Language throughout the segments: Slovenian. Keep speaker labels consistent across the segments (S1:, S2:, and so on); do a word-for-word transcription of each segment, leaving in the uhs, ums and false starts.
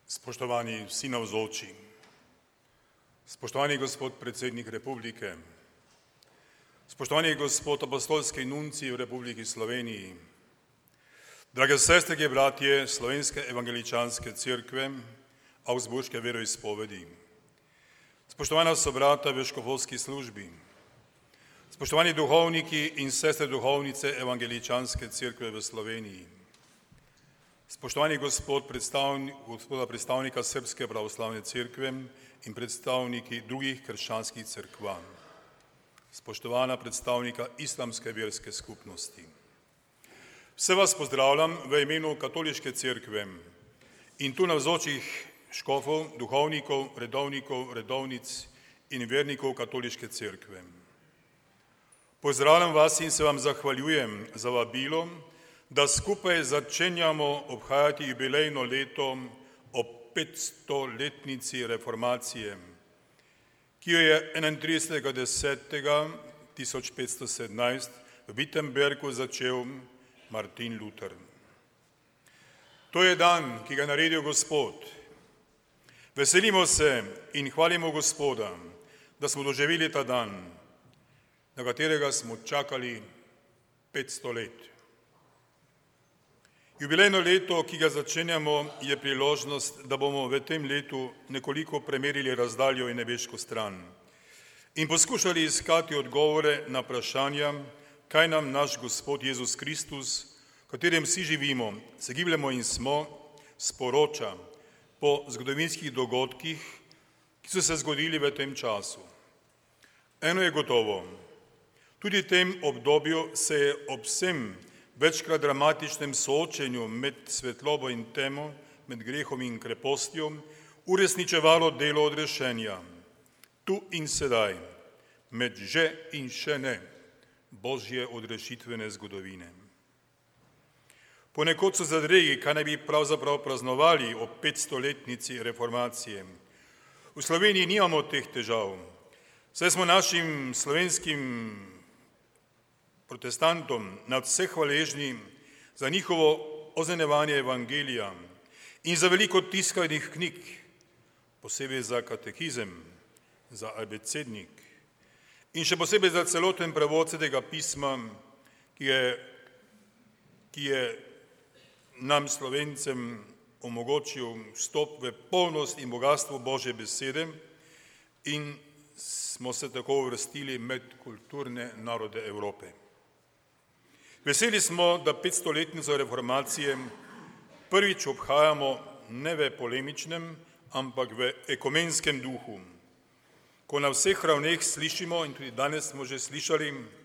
S1: Spoštovani vsi navzoči, spoštovani gospod predsednik republike, spoštovani gospod apostolski nuncij v Republiki Sloveniji, drage sestre in bratje Slovenske evangeličanske cerkve, Augsburške veroizpovedi, spoštovana sobrata v škofovski službi, spoštovani duhovniki in sestre duhovnice Evangeličanske cerkve v Sloveniji, spoštovani gospod predstavnik, gospoda predstavnika Srpske pravoslavne cerkve in predstavniki drugih krščanskih cerkva, spoštovana predstavnika Islamske verske skupnosti. Vse vas pozdravljam v imenu Katoliške cerkve in tu navzočih škofov, duhovnikov, redovnikov, redovnic in vernikov Katoliške cerkve. Pozdravljam vas in se vam zahvaljujem za vabilo, da skupaj začenjamo obhajati jubilejno leto ob petstoletnici reformacije, ki jo je enaintridesetega desetega tisoč petsto sedemnajst v Wittenbergu začel Martin Luther. To je dan, ki ga je naredil Gospod. Veselimo se in hvalimo Gospoda, da smo doživeli ta dan, na katerega smo čakali petsto let. Jubilejno leto, ki ga začenjamo, je priložnost, da bomo v tem letu nekoliko premerili razdaljo in nebeško stran in poskušali iskati odgovore na vprašanja, kaj nam naš Gospod Jezus Kristus, v katerem vsi živimo, se gibljemo in smo, sporoča po zgodovinskih dogodkih, ki so se zgodili v tem času. Eno je gotovo, tudi v tem obdobju se je ob vsem večkrat dramatičnem soočenju med svetlobo in temo, med grehom in krepostjo, uresničevalo delo odrešenja, tu in sedaj, med že in še ne, božje odrešitvene zgodovine. Ponekod so zadregi, kaj naj bi pravzaprav praznovali ob petstoletnici reformacije. V Sloveniji nimamo teh težav, saj smo našim slovenskim protestantom nadvse hvaležni za njihovo oznanjevanje evangelija in za veliko tiskanih knjig, posebej za katekizem, za abecednik in še posebej za celoten prevod Svetega pisma, ki je, ki je nam Slovencem omogočil vstop v polnost in bogatstvo Božje besede in smo se tako uvrstili med kulturne narode Evrope. Veseli smo, da petstoletnico reformacije prvič obhajamo ne v polemičnem, ampak v ekumenskem duhu, ko na vseh ravneh slišimo, in tudi danes smo že slišali,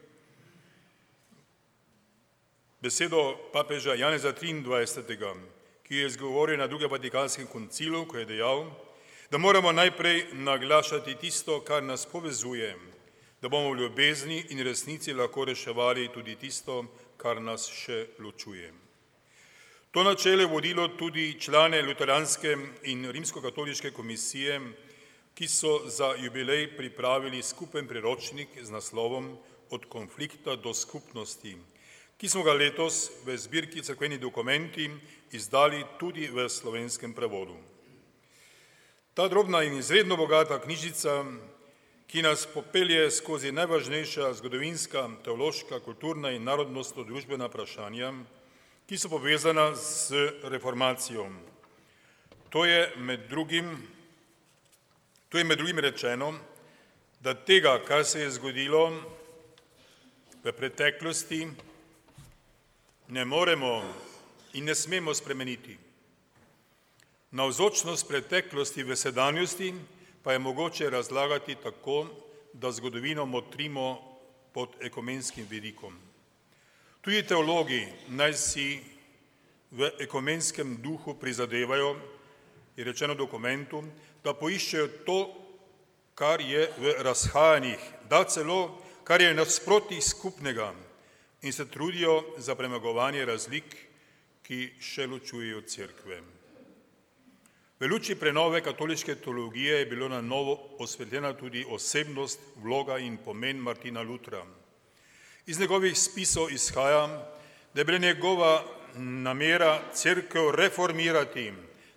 S1: besedo papeža Janeza triindvajsetega, ki je izgovoril na drugem Vatikanskem koncilu, ko je dejal, da moramo najprej naglašati tisto, kar nas povezuje, da bomo v ljubezni in resnici lahko reševali tudi tisto, kar nas še ločuje. To načelo je vodilo tudi člane Luteranske in Rimskokatoliške komisije, ki so za jubilej pripravili skupen priročnik z naslovom Od konflikta do skupnosti, ki smo ga letos v zbirki Cerkveni dokumenti izdali tudi v slovenskem prevodu. Ta drobna in izredno bogata knjižica, ki nas popelje skozi najvažnejša zgodovinska, teološka, kulturna in narodnostno-družbena vprašanja, ki so povezana z reformacijo. To je med drugim, to je med drugim rečeno, da tega, kar se je zgodilo v preteklosti, ne moremo in ne smemo spremeniti. Navzočnost preteklosti v sedanjosti pa je mogoče razlagati tako, da zgodovino motrimo pod ekumenskim vidikom. Tudi teologi naj si v ekumenskem duhu prizadevajo, je rečeno v dokumentu, da poiščejo to, kar je v razhajanjih, da celo, kar je nasproti skupnega in se trudijo za premagovanje razlik, ki še ločujejo cerkve. V luči prenove katoliške teologije je bilo na novo osvetljena tudi osebnost, vloga in pomen Martina Lutra. Iz njegovih spisov izhaja, da je bila njegova namera cerkev reformirati,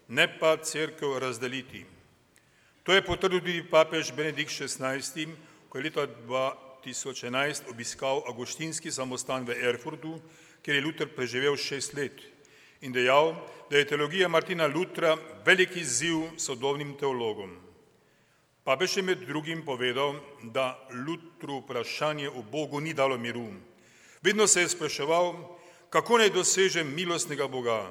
S1: ne pa cerkev razdeliti. To je potrdil tudi papež Benedikt šestnajsti, ko je leta dva tisoč enajst obiskal avguštinski samostan v Erfurtu, kjer je Luther preživel šest let in dejal, da je teologija Martina Lutra velik izziv sodobnim teologom. Papež je med drugim povedal, da Lutru vprašanje o Bogu ni dalo miru. Vedno se je spraševal, kako naj doseže milostnega Boga.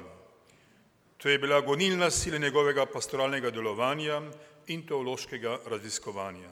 S1: To je bila gonilna sila njegovega pastoralnega delovanja in teološkega raziskovanja.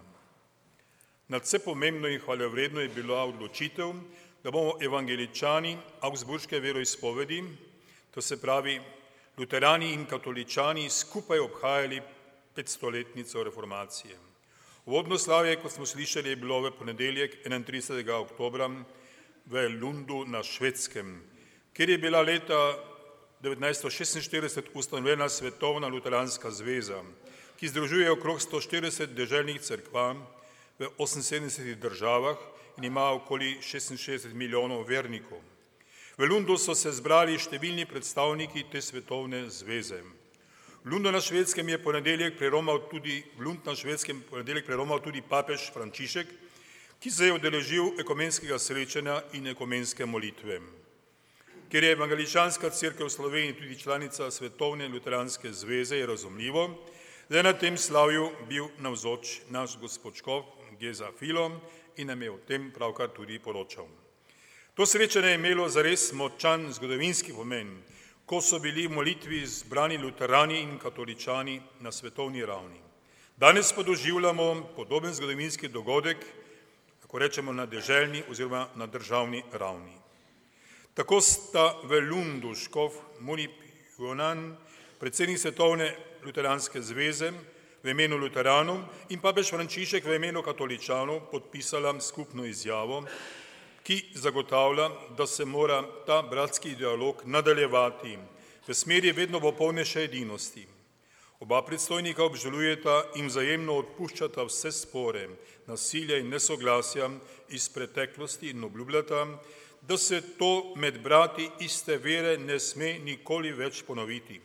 S1: Nadvse pomembno in hvalevredno je bila odločitev, da bomo evangeličani augsburške veroizpovedi, to se pravi luterani in katoličani, skupaj obhajali petstoletnico reformacije. Uvodno slavje, kot smo slišali, je bilo v ponedeljek enaintridesetega oktobra v Lundu na Švedskem, kjer je bila leta devetnajststo šestinštirideset ustanovljena Svetovna luteranska zveza, ki združuje okrog sto štirideset deželnih cerkva v oseminsedemdesetih državah in ima okoli šestinšestdeset milijonov vernikov. V Lundu so se zbrali številni predstavniki te svetovne zveze. V Lundu na Švedskem je ponedeljek preromal tudi, v Lund na Švedskem ponedeljek preromal tudi papež Frančišek, ki se je udeležil ekumenskega srečanja in ekumenske molitve. Ker je evangeličanska cerkev v Sloveniji tudi članica Svetovne luteranske zveze, je razumljivo, da je na tem slavju bil navzoč naš gospod škof Geza Filo in nam je o tem pravkar tudi poročal. To srečanje je imelo zares močan zgodovinski pomen, ko so bili v molitvi zbrani luterani in katoličani na svetovni ravni. Danes pa doživljamo podoben zgodovinski dogodek, tako rečemo na deželni oziroma na državni ravni. Tako sta v Lundu škof Munip Jonan, predsednik Svetovne luteranske zveze v imenu luteranov in papež Frančišek v imenu katoličanov podpisala skupno izjavo, ki zagotavlja, da se mora ta bratski dialog nadaljevati v smeri vedno popolnejše edinosti. Oba predstojnika obžalujeta in vzajemno odpuščata vse spore, nasilja in nesoglasja iz preteklosti in obljubljata, da se to med brati iste vere ne sme nikoli več ponoviti.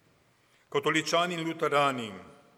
S1: Katoličani in luterani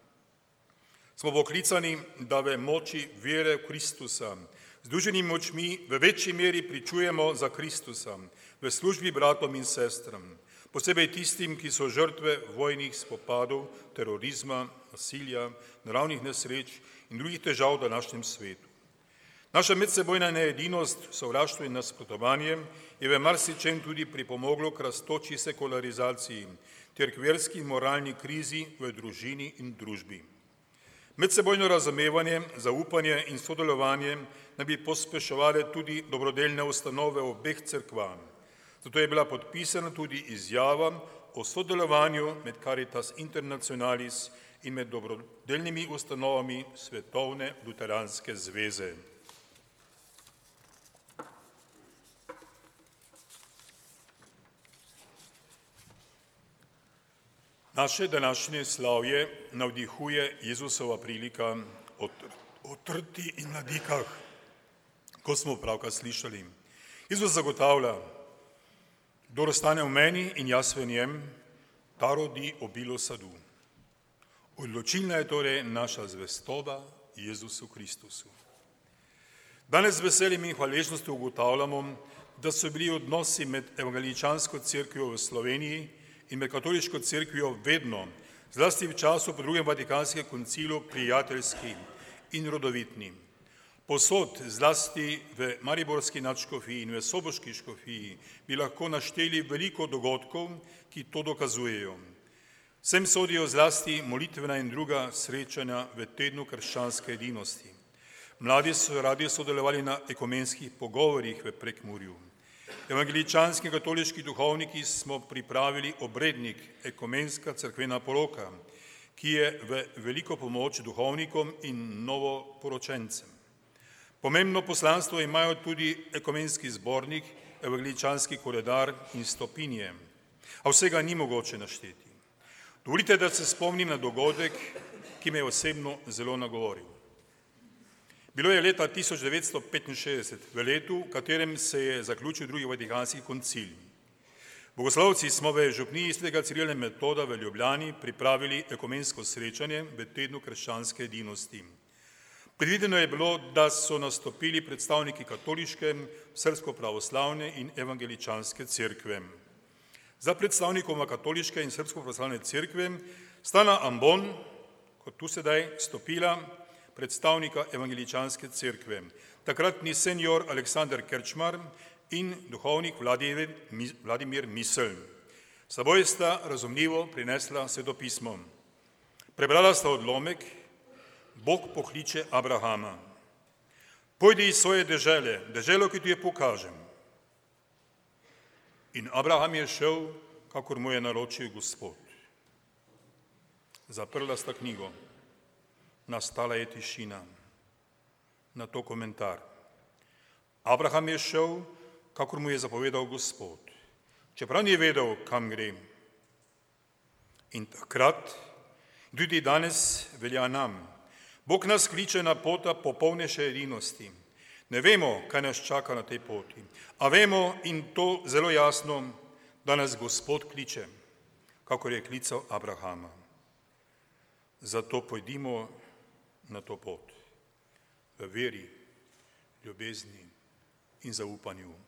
S1: smo poklicani, da v moči vere v Kristusa združenimi močmi v večji meri pričujemo za Kristusa v službi bratom in sestram, posebej tistim, ki so žrtve vojnih spopadov, terorizma, nasilja, naravnih nesreč in drugih težav v današnjem svetu. Naša medsebojna needinost, sovraštvo in nasprotovanje je v marsičem tudi pripomoglo k rastoči sekularizaciji ter k verski in moralni krizi v družini in družbi. Medsebojno razumevanje, zaupanje in sodelovanje naj bi pospeševale tudi dobrodelne ustanove obeh cerkva. Zato je bila podpisana tudi izjava o sodelovanju med Caritas Internationalis in med dobrodelnimi ustanovami Svetovne luteranske zveze. Naše današnje slavje navdihuje Jezusova prilika o, o trti in mladikah, kot smo pravkar slišali. Jezus zagotavlja, kdor ostane v meni in jaz v njem, ta rodi obilo sadu. Odločilna je torej naša zvestoba Jezusu Kristusu. Danes z veseljem in hvaležnostjo ugotavljamo, da so bili odnosi med evangeličansko cerkvijo v Sloveniji in med katoliško cerkvijo vedno, zlasti v času po drugem Vatikanskem koncilu, prijateljski in rodovitni. Posod, zlasti v mariborski nadškofiji in v soboški škofiji, bi lahko našteli veliko dogodkov, ki to dokazujejo. Sem sodijo zlasti molitvena in druga srečanja v tednu krščanske edinosti. Mladi so radi sodelovali na ekumenskih pogovorih v Prekmurju. Evangeličanski katoliški duhovniki smo pripravili obrednik Ekumenska cerkvena poroka, ki je v veliko pomoč duhovnikom in novoporočencem. Pomembno poslanstvo imajo tudi ekumenski zbornik, evangeličanski koledar in stopinje, a vsega ni mogoče našteti. Dovolite, da se spomnim na dogodek, ki me je osebno zelo nagovoril. Bilo je leta tisoč devetsto petinšestdeset, v letu, v katerem se je zaključil drugi Vatikanski koncil. Bogoslovci smo v župniji svetega Cirila in Metoda v Ljubljani pripravili ekumensko srečanje v tednu krščanske edinosti. Predvideno je bilo, da so nastopili predstavniki katoliške, srbsko-pravoslavne in evangeličanske cerkve. Za predstavnikoma katoliške in srbsko-pravoslavne cerkve sta na ambon, kot tu sedaj, stopila predstavnika evangeličanske cerkve, takratni senior Aleksander Kerčmar in duhovnik Vladimir, Vladimir Misl. S seboj sta razumljivo prinesla svetopismo. Prebrala sta odlomek: Bog pokliče Abrahama. Pojdi iz svoje dežele, deželo, ki ti je pokažem. In Abraham je šel, kakor mu je naročil Gospod. Zaprla sta knjigo. Nastala je tišina. Na to komentar. Abraham je šel, kakor mu je zapovedal Gospod, čeprav ni vedel, kam gre. In takrat, tudi danes velja nam. Bog nas kliče na pota popolnejše edinosti. Ne vemo, kaj nas čaka na tej poti, a vemo, in to zelo jasno, da nas Gospod kliče, kakor je klical Abrahama. Zato pojdimo na to pot, v veri, ljubezni in zaupanju.